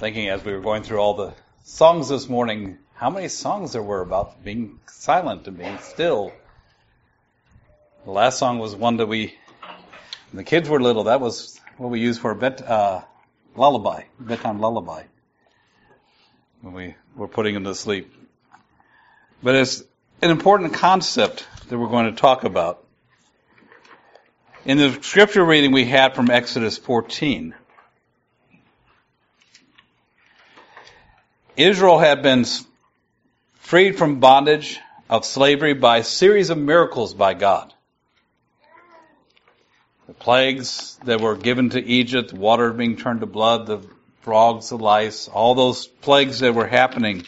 thinking as we were going through all the songs this morning, how many songs there were about being silent and being still. The last song was one that when the kids were little, that was what we used for a bedtime lullaby, when we were putting them to sleep. But it's an important concept that we're going to talk about. In the scripture reading we had from Exodus 14, Israel had been freed from bondage of slavery by a series of miracles by God. The plagues that were given to Egypt, water being turned to blood, the frogs, the lice, all those plagues that were happening.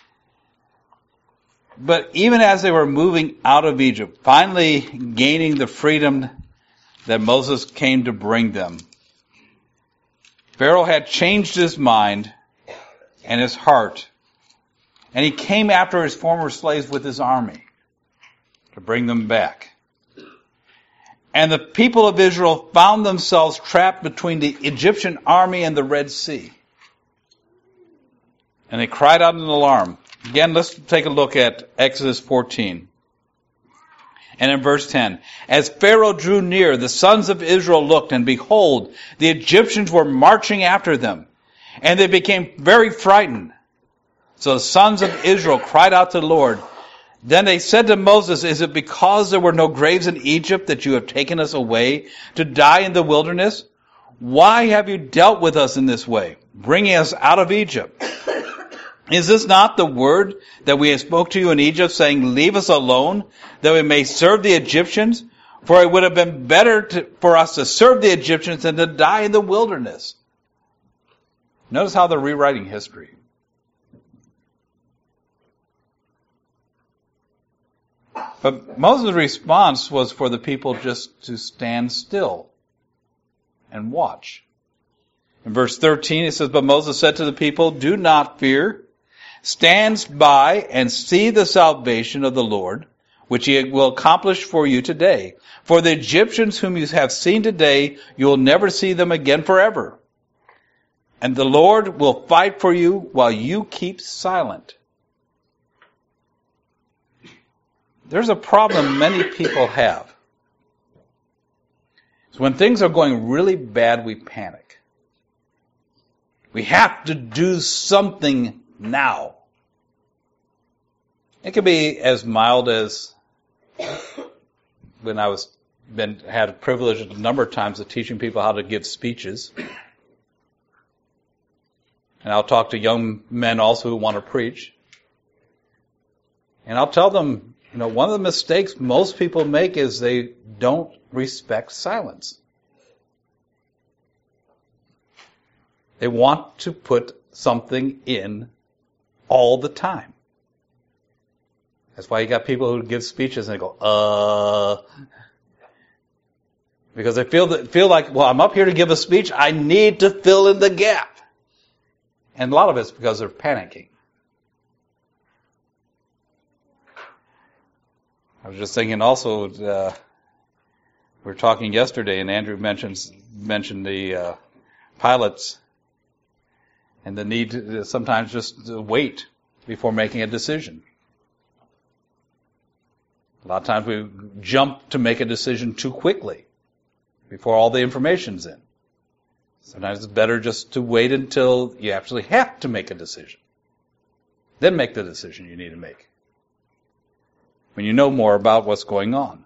But even as they were moving out of Egypt, finally gaining the freedom that Moses came to bring them, Pharaoh had changed his mind and his heart, and he came after his former slaves with his army to bring them back. And the people of Israel found themselves trapped between the Egyptian army and the Red Sea. And they cried out in alarm. Again, let's take a look at Exodus 14. And in verse 10, as Pharaoh drew near, the sons of Israel looked, and behold, the Egyptians were marching after them. And they became very frightened. So the sons of Israel cried out to the Lord. Then they said to Moses, is it because there were no graves in Egypt that you have taken us away to die in the wilderness? Why have you dealt with us in this way, bringing us out of Egypt? Is this not the word that we have spoke to you in Egypt, saying, leave us alone, that we may serve the Egyptians? For it would have been better for us to serve the Egyptians than to die in the wilderness. Notice how they're rewriting history. But Moses' response was for the people just to stand still and watch. In verse 13 it says, but Moses said to the people, do not fear. Stand by and see the salvation of the Lord, which he will accomplish for you today. For the Egyptians whom you have seen today, you will never see them again forever. And the Lord will fight for you while you keep silent. There's a problem many people have. So when things are going really bad, we panic. We have to do something now. It can be as mild as when I had a privilege a number of times of teaching people how to give speeches. And I'll talk to young men also who want to preach. And I'll tell them, one of the mistakes most people make is they don't respect silence. They want to put something in all the time. That's why you got people who give speeches and they go, because they feel like, well, I'm up here to give a speech, I need to fill in the gap. And a lot of it's because they're panicking. I was just thinking also, we were talking yesterday, and Andrew mentioned the pilots and the need to sometimes just wait before making a decision. A lot of times we jump to make a decision too quickly before all the information's in. Sometimes it's better just to wait until you actually have to make a decision. Then make the decision you need to make, when you know more about what's going on.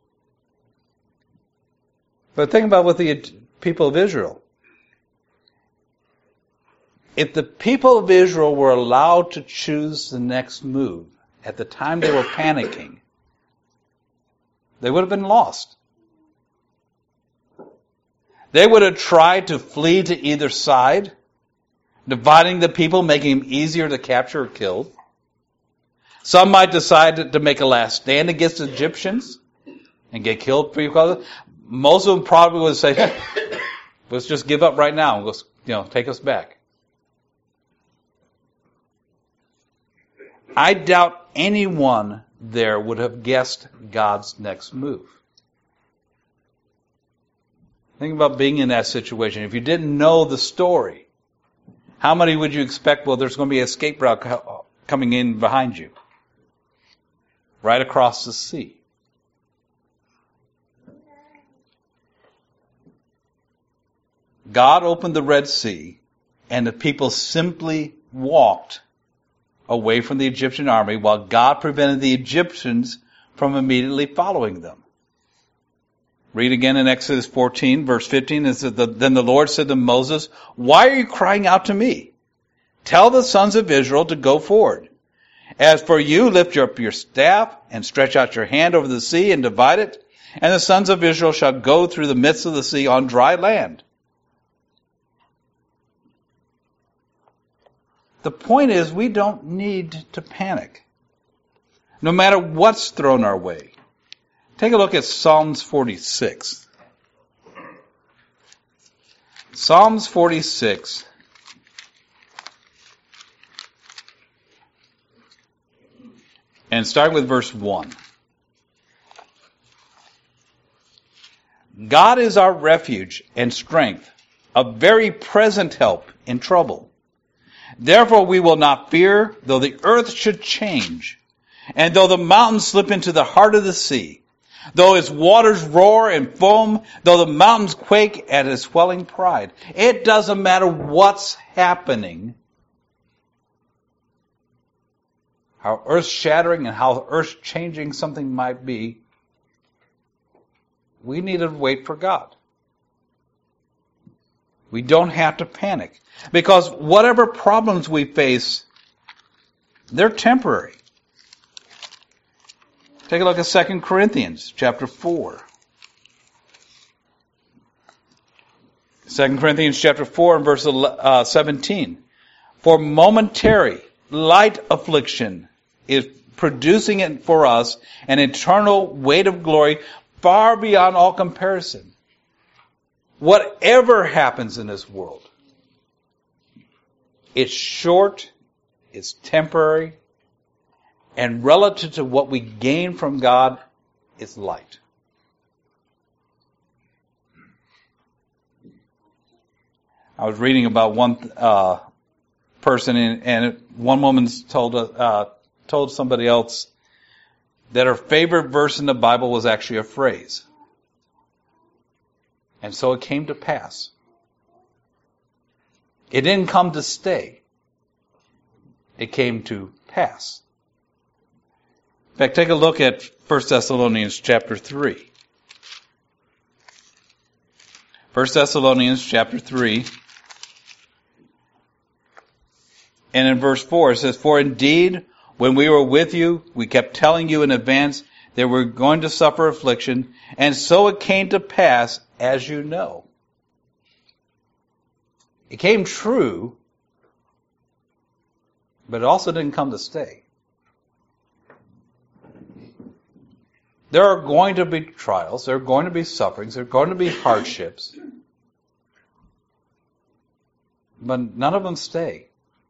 But think about with the people of Israel. If the people of Israel were allowed to choose the next move at the time they were panicking, they would have been lost. They would have tried to flee to either side, dividing the people, making them easier to capture or kill. Some might decide to make a last stand against the Egyptians and get killed because most of them probably would say, let's just give up right now and let's, take us back. I doubt anyone there would have guessed God's next move. Think about being in that situation. If you didn't know the story, How many would you expect? Well, there's going to be an escape route coming in behind you. Right across the sea. God opened the Red Sea, and the people simply walked away from the Egyptian army while God prevented the Egyptians from immediately following them. Read again in Exodus 14, verse 15. It says, Then the Lord said to Moses, Why are you crying out to me? Tell the sons of Israel to go forward. As for you, lift up your staff and stretch out your hand over the sea and divide it, and the sons of Israel shall go through the midst of the sea on dry land. The point is, we don't need to panic, no matter what's thrown our way. Take a look at Psalms 46. Psalms 46. And start with verse 1. God is our refuge and strength, a very present help in trouble. Therefore we will not fear, though the earth should change, and though the mountains slip into the heart of the sea, though its waters roar and foam, though the mountains quake at its swelling pride. It doesn't matter what's happening, how earth-shattering and how earth-changing something might be, we need to wait for God. We don't have to panic, because whatever problems we face, they're temporary. Take a look at 2 Corinthians chapter 4. 2 Corinthians chapter 4 and verse 17. For momentary, light affliction is producing it for us an eternal weight of glory far beyond all comparison. Whatever happens in this world, it's short, it's temporary, and relative to what we gain from God, it's light. I was reading about one person, and one woman told somebody else that her favorite verse in the Bible was actually a phrase. And so it came to pass. It didn't come to stay. It came to pass. In fact, take a look at 1 Thessalonians chapter 3. 1 Thessalonians chapter 3. And in verse 4 it says, For indeed, when we were with you, we kept telling you in advance that we're going to suffer affliction, and so it came to pass, as you know. It came true, but it also didn't come to stay. There are going to be trials, there are going to be sufferings, there are going to be hardships, but none of them stay.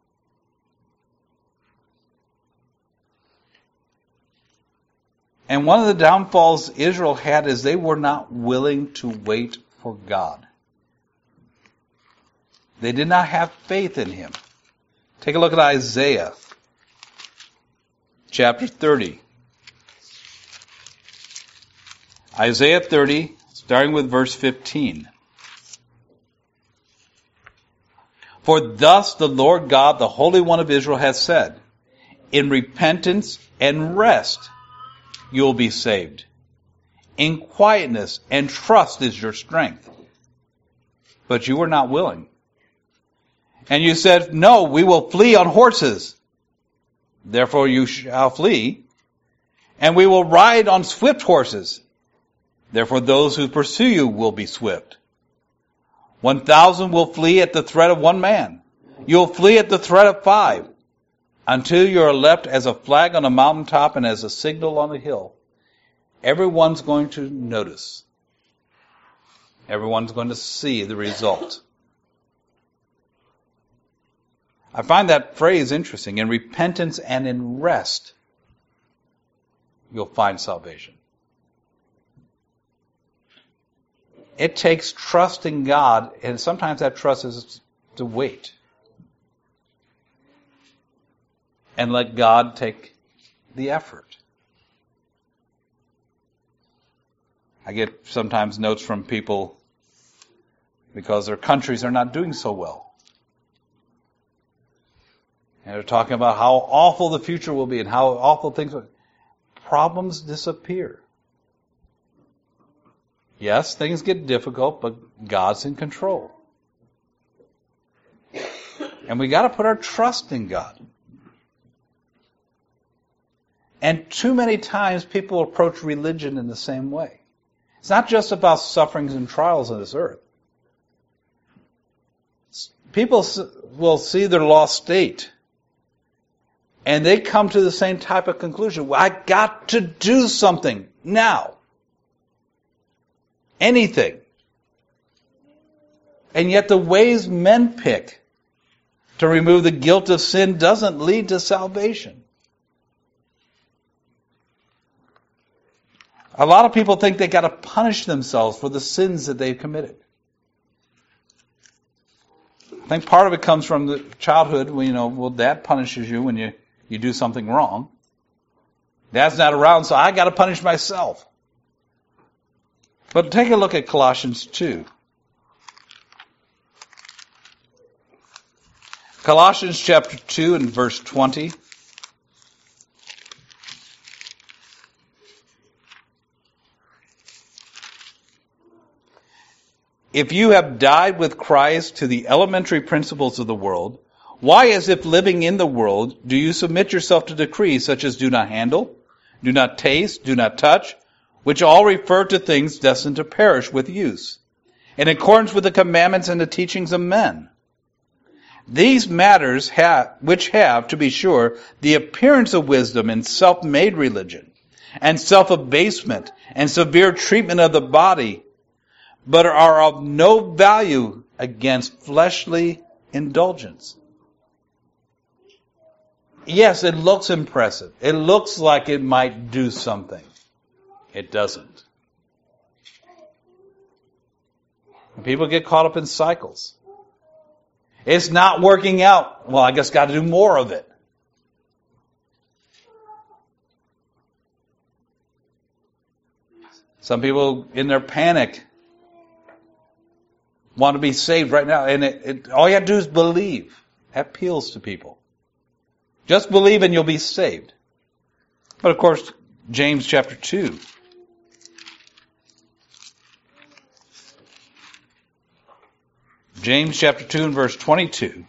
And one of the downfalls Israel had is they were not willing to wait for God. They did not have faith in Him. Take a look at Isaiah chapter 30. Isaiah 30, starting with verse 15. For thus the Lord God, the Holy One of Israel, has said, In repentance and rest you will be saved. In quietness and trust is your strength. But you were not willing. And you said, No, we will flee on horses. Therefore you shall flee. And we will ride on swift horses. Therefore those who pursue you will be swift. 1,000 will flee at the threat of one man. You will flee at the threat of 5. Until you are left as a flag on a mountaintop and as a signal on a hill. Everyone's going to notice. Everyone's going to see the result. I find that phrase interesting. In repentance and in rest, you'll find salvation. It takes trust in God, and sometimes that trust is to wait. and let God take the effort. I get sometimes notes from people because their countries are not doing so well. And they're talking about how awful the future will be and how awful things will be. Problems disappear. Yes, things get difficult, but God's in control. And we got to put our trust in God. And too many times people approach religion in the same way. It's not just about sufferings and trials on this earth. People will see their lost state, and they come to the same type of conclusion. Well, I got to do something now. Anything. And yet the ways men pick to remove the guilt of sin doesn't lead to salvation. A lot of people think they got to punish themselves for the sins that they've committed. I think part of it comes from the childhood when, dad punishes you when you do something wrong. Dad's not around, so I got to punish myself. But take a look at Colossians 2. Colossians chapter 2 and verse 20. If you have died with Christ to the elementary principles of the world, why, as if living in the world, do you submit yourself to decrees such as do not handle, do not taste, do not touch, which all refer to things destined to perish with use, in accordance with the commandments and the teachings of men? These matters which have, to be sure, the appearance of wisdom in self-made religion, and self-abasement, and severe treatment of the body, but are of no value against fleshly indulgence. Yes, it looks impressive. It looks like it might do something. It doesn't. And people get caught up in cycles. It's not working out. Well, I guess got to do more of it. Some people, in their panic, want to be saved right now. And all you have to do is believe. That appeals to people. Just believe and you'll be saved. But of course, James chapter 2. James chapter 2 and verse 22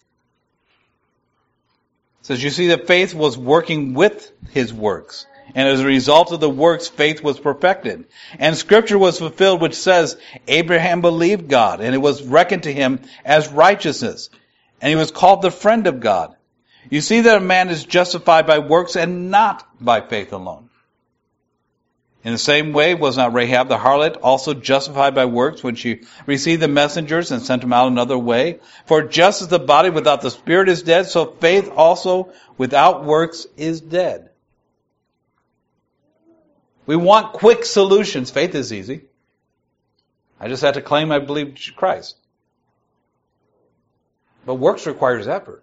says, you see that faith was working with his works. And as a result of the works, faith was perfected. And Scripture was fulfilled, which says, Abraham believed God, and it was reckoned to him as righteousness. And he was called the friend of God. You see that a man is justified by works and not by faith alone. In the same way, was not Rahab the harlot also justified by works when she received the messengers and sent them out another way? For just as the body without the spirit is dead, so faith also without works is dead. We want quick solutions. Faith is easy. I just have to claim I believe Christ. But works requires effort.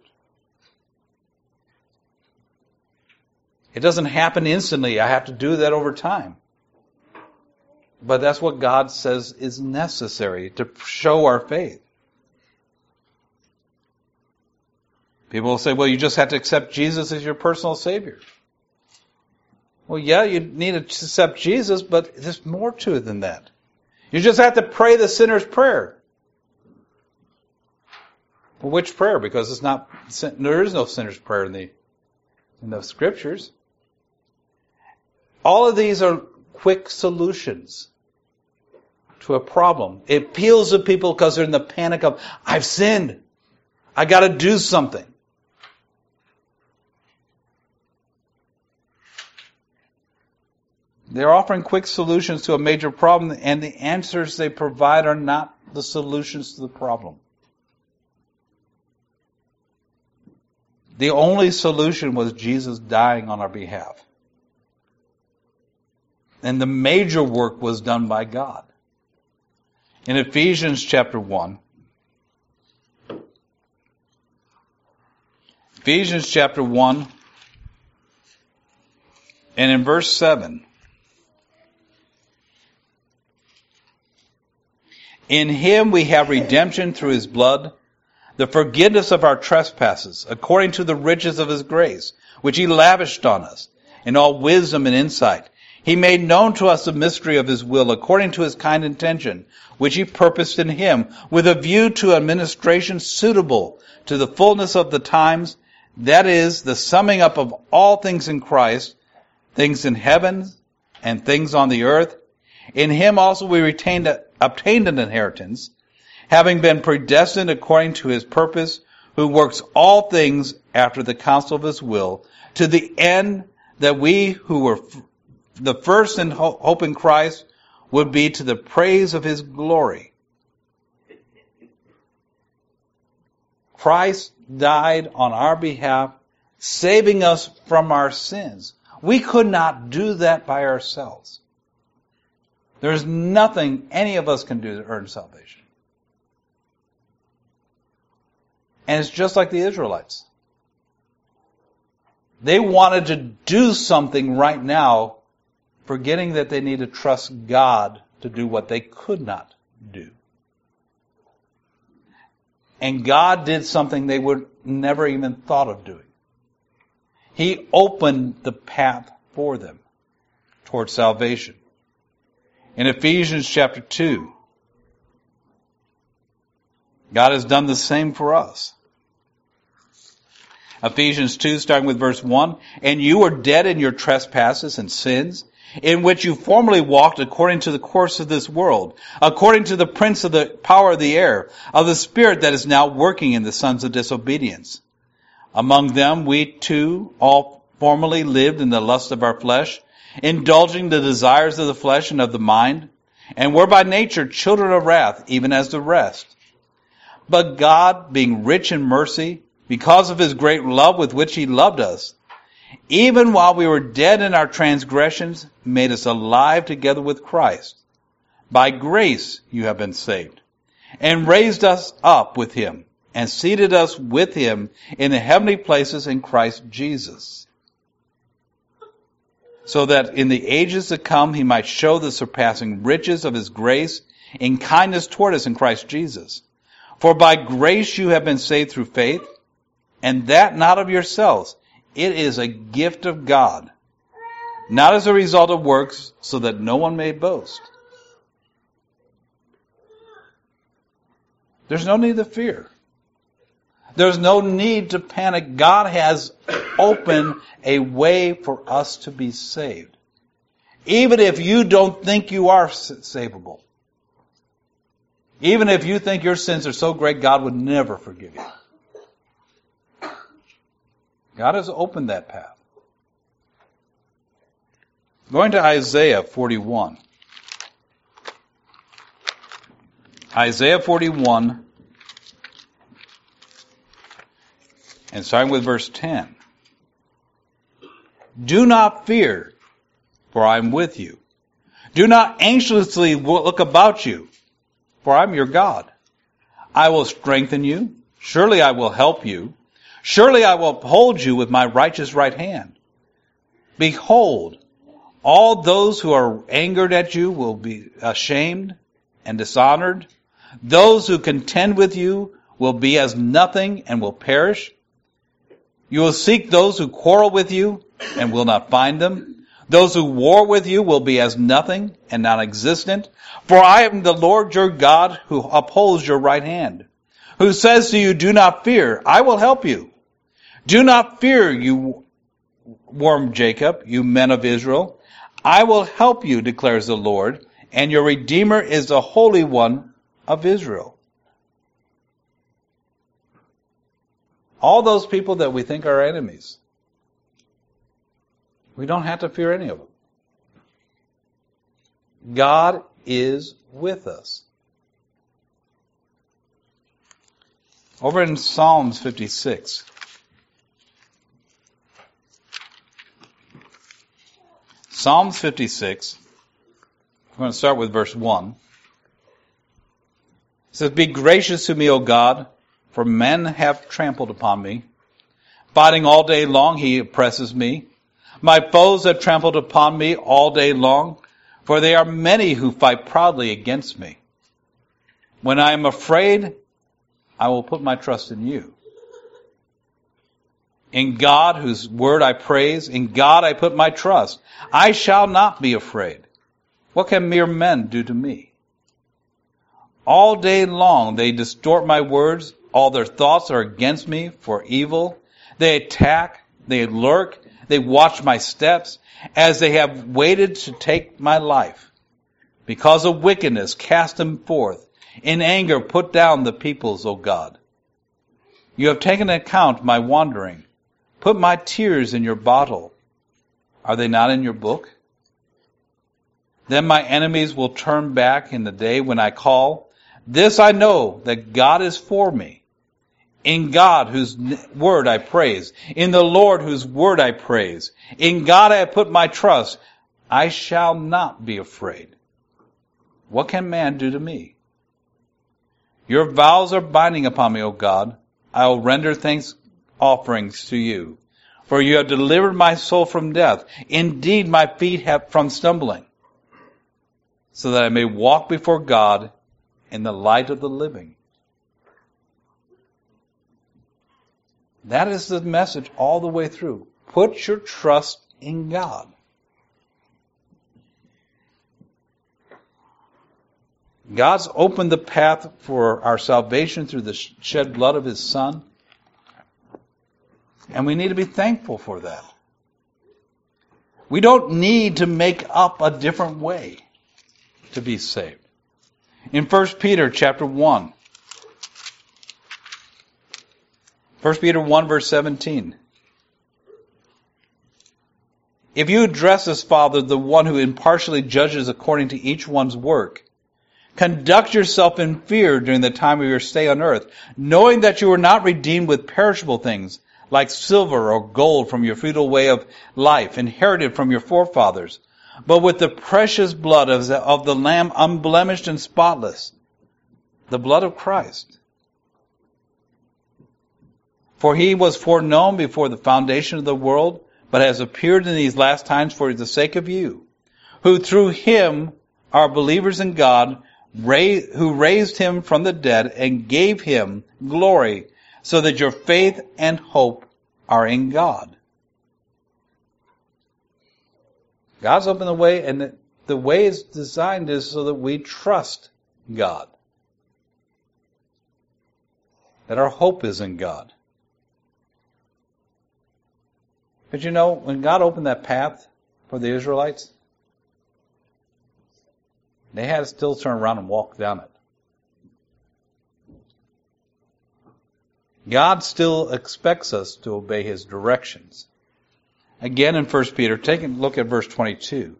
It doesn't happen instantly. I have to do that over time. But that's what God says is necessary to show our faith. People will say, well, you just have to accept Jesus as your personal Savior. Well, yeah, you need to accept Jesus, but there's more to it than that. You just have to pray the sinner's prayer. Well, which prayer? Because there is no sinner's prayer in the Scriptures. All of these are quick solutions to a problem. It appeals to people because they're in the panic of, I've sinned. I got to do something. They're offering quick solutions to a major problem, and the answers they provide are not the solutions to the problem. The only solution was Jesus dying on our behalf. And the major work was done by God. In Ephesians chapter 1, Ephesians chapter 1 And in verse 7, in him we have redemption through his blood, the forgiveness of our trespasses, according to the riches of his grace, which he lavished on us, in all wisdom and insight. He made known to us the mystery of his will, according to his kind intention, which he purposed in him, with a view to administration suitable to the fullness of the times, that is, the summing up of all things in Christ, things in heaven and things on the earth. In him also we obtained an inheritance, having been predestined according to his purpose, who works all things after the counsel of his will, to the end that we who were the first in hope in Christ would be to the praise of his glory. Christ died on our behalf, saving us from our sins. We could not do that by ourselves. There's nothing any of us can do to earn salvation. And it's just like the Israelites. They wanted to do something right now, forgetting that they need to trust God to do what they could not do. And God did something they would never even thought of doing. He opened the path for them towards salvation. In Ephesians chapter 2, God has done the same for us. Ephesians 2, starting with verse 1, and you were dead in your trespasses and sins, in which you formerly walked according to the course of this world, according to the prince of the power of the air, of the spirit that is now working in the sons of disobedience. Among them we too all formerly lived in the lust of our flesh, indulging the desires of the flesh and of the mind, and were by nature children of wrath, even as the rest. But God, being rich in mercy, because of his great love with which he loved us, even while we were dead in our transgressions, made us alive together with Christ. By grace you have been saved, and raised us up with him, and seated us with him in the heavenly places in Christ Jesus, so that in the ages to come he might show the surpassing riches of his grace in kindness toward us in Christ Jesus. For by grace you have been saved through faith, and that not of yourselves. It is a gift of God, not as a result of works, so that no one may boast. There's no need to fear. There's no need to panic. God has opened a way for us to be saved. Even if you don't think you are savable. Even if you think your sins are so great, God would never forgive you. God has opened that path. Going to Isaiah 41. Isaiah 41, and starting with verse 10. Do not fear, for I am with you. Do not anxiously look about you, for I am your God. I will strengthen you. Surely I will help you. Surely I will uphold you with my righteous right hand. Behold, all those who are angered at you will be ashamed and dishonored. Those who contend with you will be as nothing and will perish. You will seek those who quarrel with you and will not find them. Those who war with you will be as nothing and non-existent. For I am the Lord your God who upholds your right hand, who says to you, do not fear, I will help you. Do not fear, you worm Jacob, you men of Israel. I will help you, declares the Lord, and your Redeemer is the Holy One of Israel. All those people that we think are enemies, we don't have to fear any of them. God is with us. Over in Psalms 56. Psalms 56. I'm going to start with verse 1. It says, be gracious to me, O God, for men have trampled upon me. Fighting all day long he oppresses me. My foes have trampled upon me all day long, for they are many who fight proudly against me. When I am afraid, I will put my trust in you. In God, whose word I praise, in God I put my trust. I shall not be afraid. What can mere men do to me? All day long they distort my words. All their thoughts are against me for evil. They attack, they lurk, they watch my steps, as they have waited to take my life. Because of wickedness, cast them forth. In anger, put down the peoples, O God. You have taken account my wandering. Put my tears in your bottle. Are they not in your book? Then my enemies will turn back in the day when I call. This I know, that God is for me. In God, whose word I praise. In the Lord, whose word I praise. In God I have put my trust. I shall not be afraid. What can man do to me? Your vows are binding upon me, O God. I will render thanks offerings to you. For you have delivered my soul from death. Indeed, my feet have from stumbling. So that I may walk before God in the light of the living. That is the message all the way through. Put your trust in God. God's opened the path for our salvation through the shed blood of His Son. And we need to be thankful for that. We don't need to make up a different way to be saved. In 1 Peter chapter 1, 1 Peter 1 verse 17. If you address as Father the one who impartially judges according to each one's work, conduct yourself in fear during the time of your stay on earth, knowing that you are not redeemed with perishable things, like silver or gold from your futile way of life, inherited from your forefathers, but with the precious blood of the Lamb, unblemished and spotless, the blood of Christ. For He was foreknown before the foundation of the world, but has appeared in these last times for the sake of you, who through Him are believers in God, who raised Him from the dead and gave Him glory, so that your faith and hope are in God. God's opened the way, and the way it's designed is so that we trust God. That our hope is in God. But you know, when God opened that path for the Israelites, they had to still turn around and walk down it. God still expects us to obey His directions. Again in 1 Peter, take a look at verse 22.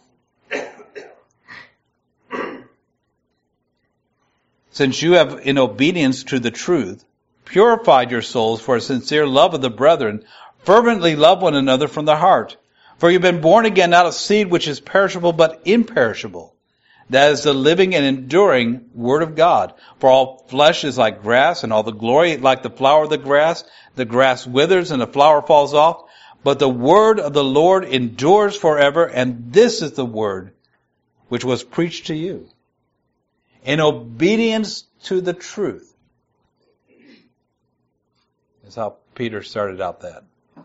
Since you have, in obedience to the truth, purified your souls for a sincere love of the brethren, fervently love one another from the heart. For you've been born again not of seed which is perishable but imperishable. That is the living and enduring Word of God. For all flesh is like grass, and all the glory like the flower of the grass. The grass withers and the flower falls off. But the word of the Lord endures forever, and this is the word which was preached to you. In obedience to the truth. That's how Peter started out that.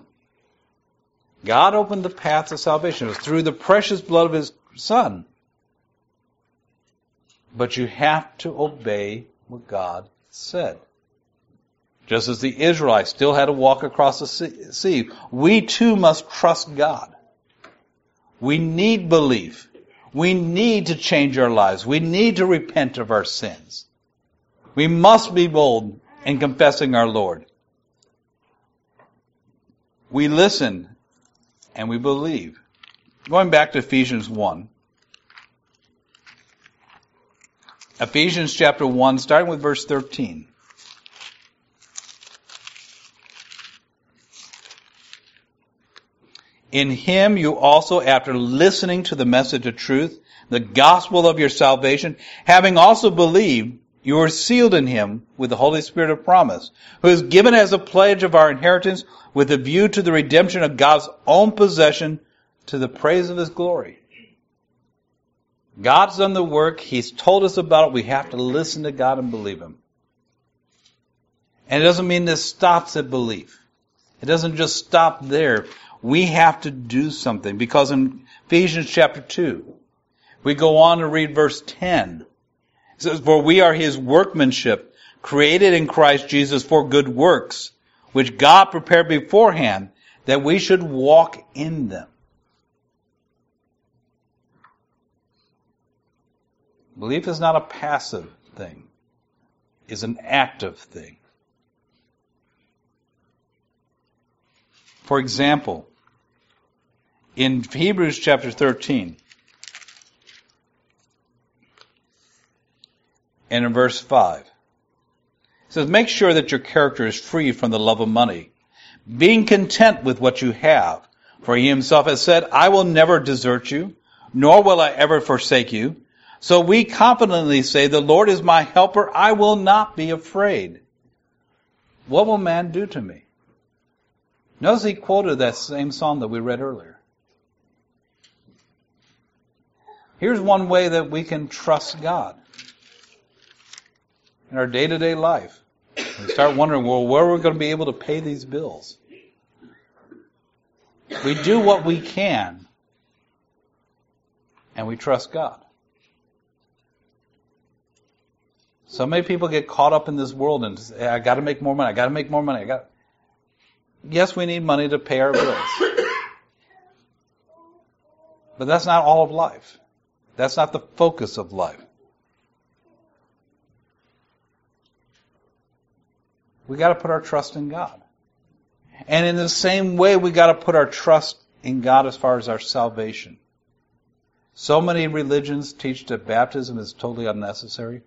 God opened the path to salvation. It was through the precious blood of His Son. But you have to obey what God said. Just as the Israelites still had to walk across the sea, we too must trust God. We need belief. We need to change our lives. We need to repent of our sins. We must be bold in confessing our Lord. We listen and we believe. Going back to Ephesians 1. Ephesians chapter 1, starting with verse 13. In Him you also, after listening to the message of truth, the gospel of your salvation, having also believed, You are sealed in him with the Holy Spirit of promise, who is given as a pledge of our inheritance with a view to the redemption of God's own possession to the praise of his glory. God's done the work. He's told us about it. We have to listen to God and believe him. And it doesn't mean this stops at belief. It doesn't just stop there. We have to do something, because in Ephesians chapter 2, we go on to read verse 10. It says, for we are his workmanship, created in Christ Jesus for good works, which God prepared beforehand that we should walk in them. Belief is not a passive thing. It's an active thing. For example, in Hebrews chapter 13, and in verse 5, it says, make sure that your character is free from the love of money, being content with what you have. For he himself has said, I will never desert you, nor will I ever forsake you. So we confidently say, the Lord is my helper, I will not be afraid. What will man do to me? Notice he quoted that same psalm that we read earlier. Here's one way that we can trust God in our day-to-day life. We start wondering, well, where are we going to be able to pay these bills? We do what we can, and we trust God. So many people get caught up in this world and say, I got to make more money, I got to make more money. Yes, we need money to pay our bills. But that's not all of life. That's not the focus of life. We got to put our trust in God. And in the same way, we got to put our trust in God as far as our salvation. So many religions teach that baptism is totally unnecessary.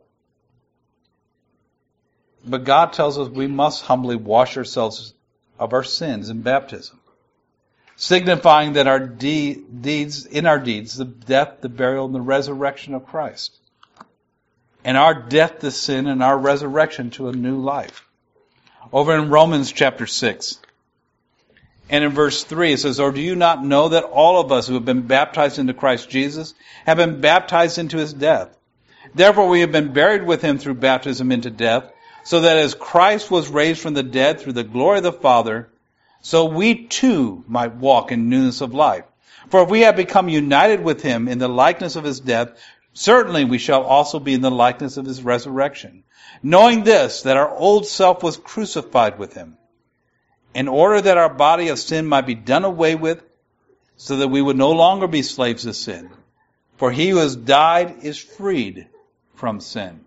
But God tells us we must humbly wash ourselves of our sins in baptism, signifying that our deeds, the death, the burial, and the resurrection of Christ, and our death to sin and our resurrection to a new life. Over in Romans chapter 6, and in verse 3, it says, or do you not know that all of us who have been baptized into Christ Jesus have been baptized into his death? Therefore we have been buried with him through baptism into death, so that as Christ was raised from the dead through the glory of the Father, so we too might walk in newness of life. For if we have become united with him in the likeness of his death, certainly we shall also be in the likeness of his resurrection. Knowing this, that our old self was crucified with him, in order that our body of sin might be done away with, so that we would no longer be slaves of sin. For he who has died is freed from sin.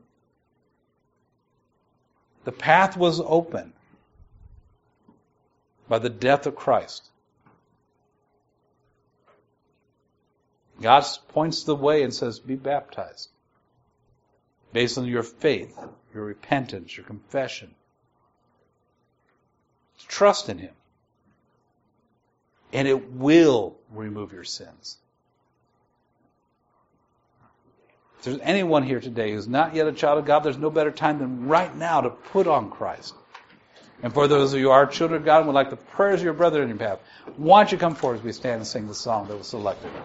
The path was open by the death of Christ. God points the way and says, be baptized. Based on your faith, your repentance, your confession. Trust in him. And it will remove your sins. If there's anyone here today who's not yet a child of God, there's no better time than right now to put on Christ. And for those of you who are children of God and would like the prayers of your brother in your path, why don't you come forward as we stand and sing the song that was selected.